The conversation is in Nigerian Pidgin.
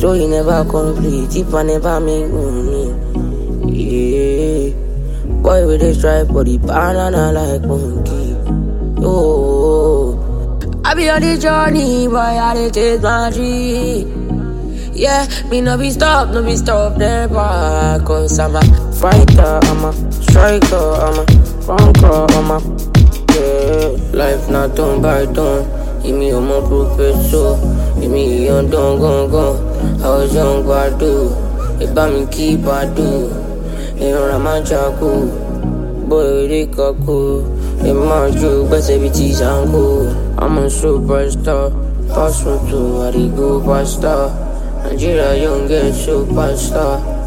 Story never complete, if I never make money. Yeah. Boy, we dey strive for the banana like monkey. Oh, I be on the journey, boy, I dey take my dream. Yeah, me no be stop, never. Cause I'm a fighter, I'm a striker, I'm a conqueror, I'm a yeah. Life not done by done. Give me on my professor. Give me on done, gone. I was young, but I do. If I me keep, I do. I'm a jago. Boy, they cool. In my joke, but every tease and go. I'm a superstar. Pass me to, I go pasta. Nigeria young get superstar.